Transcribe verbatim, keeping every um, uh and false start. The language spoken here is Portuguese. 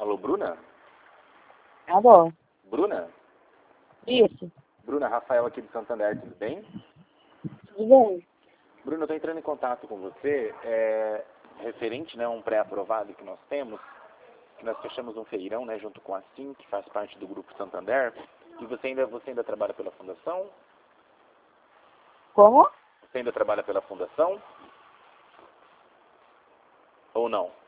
Alô, Bruna? Alô? Bruna? Isso. Bruna, Rafael aqui de Santander, tudo bem? Tudo bem? Bruna, eu estou entrando em contato com você, é, referente, né, a um pré-aprovado que nós temos, que nós fechamos um feirão, né, junto com a Sim, que faz parte do Grupo Santander, e você ainda, você ainda trabalha pela Fundação? Como? Você ainda trabalha pela Fundação? Ou não?